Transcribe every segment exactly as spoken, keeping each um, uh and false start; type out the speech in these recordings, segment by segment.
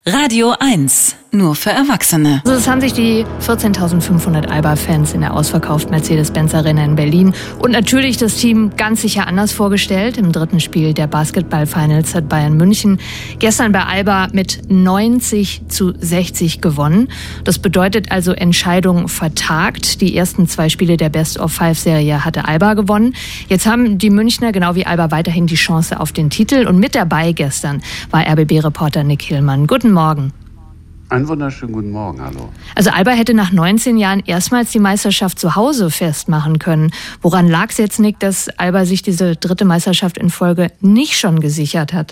Radio eins, nur für Erwachsene. Also es haben sich die vierzehntausendfünfhundert Alba-Fans in der ausverkauften Mercedes-Benz Arena in Berlin und natürlich das Team ganz sicher anders vorgestellt. Im dritten Spiel der Basketball-Finals hat Bayern München gestern bei Alba mit neunzig zu sechzig gewonnen. Das bedeutet also Entscheidung vertagt. Die ersten zwei Spiele der Best-of-Five-Serie hatte Alba gewonnen. Jetzt haben die Münchner genau wie Alba weiterhin die Chance auf den Titel. Und mit dabei gestern war R B B-Reporter Nick Hillmann. Guten Morgen. Einen wunderschönen guten Morgen, hallo. Also Alba hätte nach neunzehn Jahren erstmals die Meisterschaft zu Hause festmachen können. Woran lag es jetzt, Nick, dass Alba sich diese dritte Meisterschaft in Folge nicht schon gesichert hat?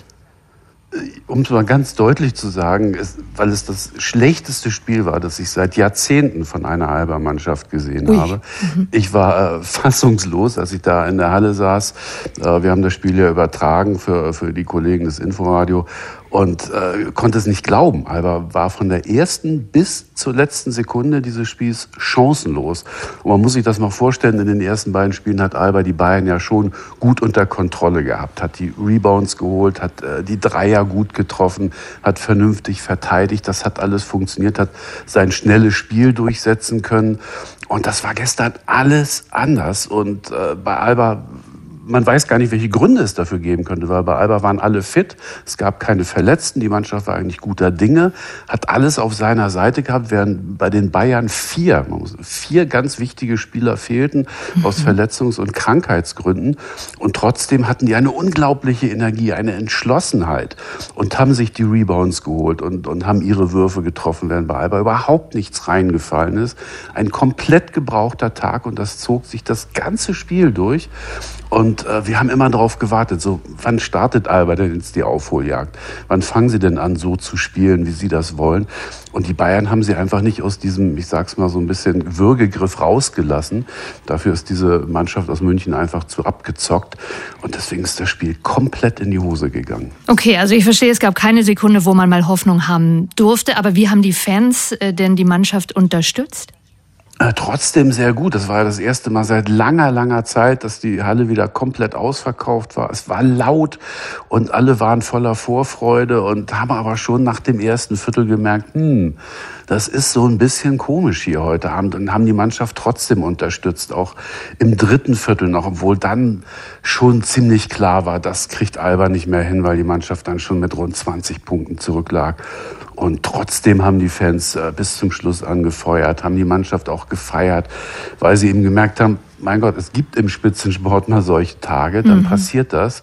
Um es mal ganz deutlich zu sagen, ist, weil es das schlechteste Spiel war, das ich seit Jahrzehnten von einer Alba-Mannschaft gesehen Ui. habe. Mhm. Ich war äh, fassungslos, als ich da in der Halle saß. Äh, wir haben das Spiel ja übertragen für, für die Kollegen des Inforadio und äh, konnte es nicht glauben. Alba war von der ersten bis zur letzten Sekunde dieses Spiels chancenlos. Und man muss sich das mal vorstellen, in den ersten beiden Spielen hat Alba die Bayern ja schon gut unter Kontrolle gehabt, hat die Rebounds geholt, hat äh, die Dreier gut getroffen, hat vernünftig verteidigt, das hat alles funktioniert, hat sein schnelles Spiel durchsetzen können. Und das war gestern alles anders. Und äh, bei Alba, man weiß gar nicht, welche Gründe es dafür geben könnte, weil bei Alba waren alle fit, es gab keine Verletzten, die Mannschaft war eigentlich guter Dinge, hat alles auf seiner Seite gehabt, während bei den Bayern vier, man muss, vier ganz wichtige Spieler fehlten aus Verletzungs- und Krankheitsgründen und trotzdem hatten die eine unglaubliche Energie, eine Entschlossenheit und haben sich die Rebounds geholt und, und haben ihre Würfe getroffen, während bei Alba überhaupt nichts reingefallen ist. Ein komplett gebrauchter Tag und das zog sich das ganze Spiel durch. Und äh, wir haben immer darauf gewartet, so wann startet Alba denn jetzt die Aufholjagd? Wann fangen sie denn an, so zu spielen, wie sie das wollen? Und die Bayern haben sie einfach nicht aus diesem, ich sag's mal so ein bisschen, Würgegriff rausgelassen. Dafür ist diese Mannschaft aus München einfach zu abgezockt. Und deswegen ist das Spiel komplett in die Hose gegangen. Okay, also ich verstehe, es gab keine Sekunde, wo man mal Hoffnung haben durfte. Aber wie haben die Fans äh, denn die Mannschaft unterstützt? Äh, trotzdem sehr gut. Das war ja das erste Mal seit langer, langer Zeit, dass die Halle wieder komplett ausverkauft war. Es war laut und alle waren voller Vorfreude und haben aber schon nach dem ersten Viertel gemerkt, hm, das ist so ein bisschen komisch hier heute Abend. Und haben die Mannschaft trotzdem unterstützt, auch im dritten Viertel noch, obwohl dann schon ziemlich klar war, das kriegt Alba nicht mehr hin, weil die Mannschaft dann schon mit rund zwanzig Punkten zurücklag. Und trotzdem haben die Fans äh, bis zum Schluss angefeuert, haben die Mannschaft auch gefeiert, weil sie eben gemerkt haben, mein Gott, es gibt im Spitzensport mal solche Tage, dann mhm. passiert das.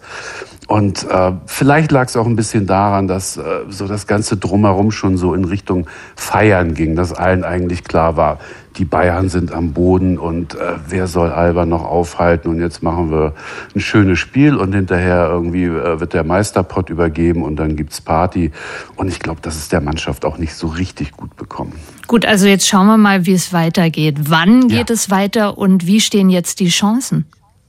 Und äh, vielleicht lag es auch ein bisschen daran, dass äh, so das Ganze drumherum schon so in Richtung Feiern ging, dass allen eigentlich klar war, die Bayern sind am Boden und äh, wer soll Alba noch aufhalten? Und jetzt machen wir ein schönes Spiel und hinterher irgendwie äh, wird der Meisterpott übergeben und dann gibt's Party. Und ich glaube, das ist der Mannschaft auch nicht so richtig gut bekommen. Gut, also jetzt schauen wir mal, wie es weitergeht. Wann geht ja. es weiter und wie stehen jetzt die Chancen?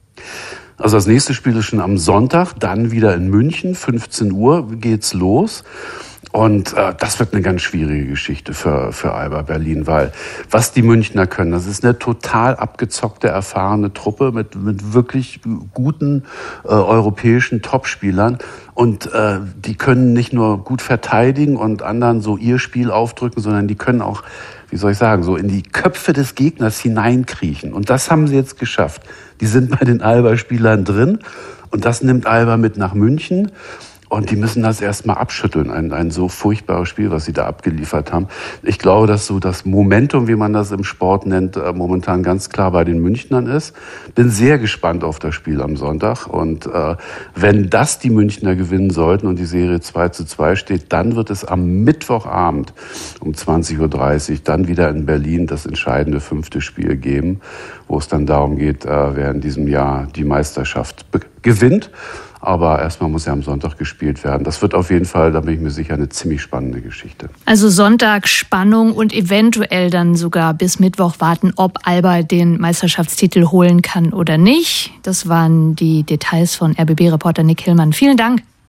Also das nächste Spiel ist schon am Sonntag, dann wieder in München, fünfzehn Uhr geht's los. Und äh, das wird eine ganz schwierige Geschichte für, für Alba Berlin, weil was die Münchner können, das ist eine total abgezockte, erfahrene Truppe mit, mit wirklich guten äh, europäischen Topspielern. Und äh, die können nicht nur gut verteidigen und anderen so ihr Spiel aufdrücken, sondern die können auch, wie soll ich sagen, so in die Köpfe des Gegners hineinkriechen. Und das haben sie jetzt geschafft. Die sind bei den Alba-Spielern drin und das nimmt Alba mit nach München. Und die müssen das erstmal abschütteln, ein, ein so furchtbares Spiel, was sie da abgeliefert haben. Ich glaube, dass so das Momentum, wie man das im Sport nennt, momentan ganz klar bei den Münchnern ist. Bin sehr gespannt auf das Spiel am Sonntag. Und äh, wenn das die Münchner gewinnen sollten und die Serie zwei zu zwei steht, dann wird es am Mittwochabend um zwanzig Uhr dreißig dann wieder in Berlin das entscheidende fünfte Spiel geben, wo es dann darum geht, äh, wer in diesem Jahr die Meisterschaft be- gewinnt. Aber erstmal muss ja am Sonntag gespielt werden. Das wird auf jeden Fall, da bin ich mir sicher, eine ziemlich spannende Geschichte. Also Sonntag Spannung und eventuell dann sogar bis Mittwoch warten, ob Alba den Meisterschaftstitel holen kann oder nicht. Das waren die Details von R B B-Reporter Nick Hillmann. Vielen Dank.